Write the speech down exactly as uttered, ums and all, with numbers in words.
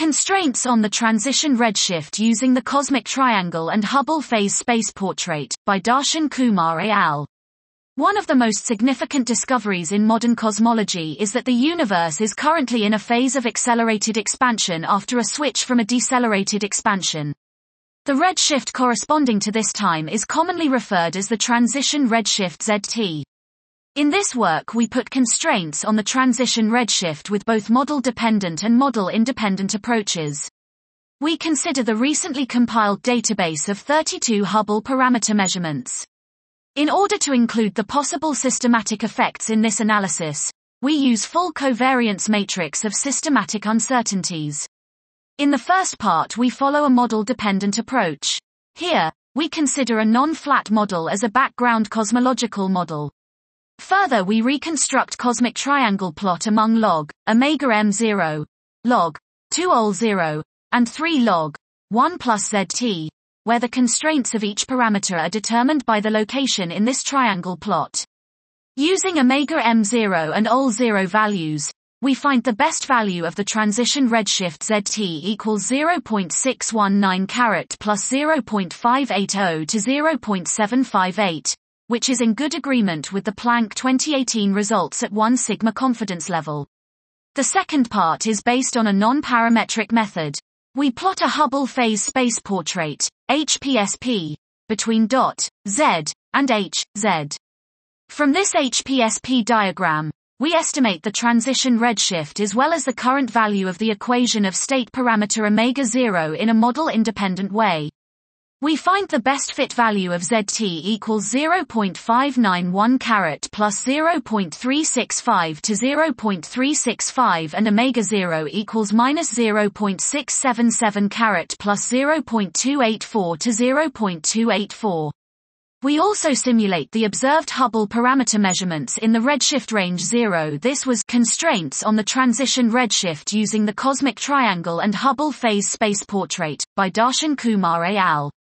Constraints on the transition redshift using the cosmic triangle and Hubble phase space portrait, by Darshan Kumar et al. One of the most significant discoveries in modern cosmology is that the universe is currently in a phase of accelerated expansion after a switch from a decelerated expansion. The redshift corresponding to this time is commonly referred as the transition redshift Z T. In this work we put constraints on the transition redshift with both model-dependent and model-independent approaches. We consider the recently compiled database of thirty-two Hubble parameter measurements. In order to include the possible systematic effects in this analysis, we use full covariance matrix of systematic uncertainties. In the first part we follow a model-dependent approach. Here, we consider a non-flat model as a background cosmological model. Further we reconstruct cosmic triangle plot among log, omega m zero, log, two ol zero, and three log, one plus zt, where the constraints of each parameter are determined by the location in this triangle plot. Using omega m zero and ol zero values, we find the best value of the transition redshift zt equals zero point six one nine carat plus zero point five eight zero to zero point seven five eight. Which is in good agreement with the Planck twenty eighteen results at one sigma confidence level. The second part is based on a non-parametric method. We plot a Hubble phase space portrait, H P S P, between dot, z, and h, z. From this H P S P diagram, we estimate the transition redshift as well as the current value of the equation of state parameter omega zero in a model-independent way. We find the best fit value of zt equals zero point five nine one carat plus zero point three six five to zero point three six five and omega zero equals minus zero point six seven seven carat plus zero point two eight four to zero point two eight four. We also simulate the observed Hubble parameter measurements in the redshift range zero. This was constraints on the transition redshift using the cosmic triangle and Hubble phase space portrait, by Darshan Kumar et al.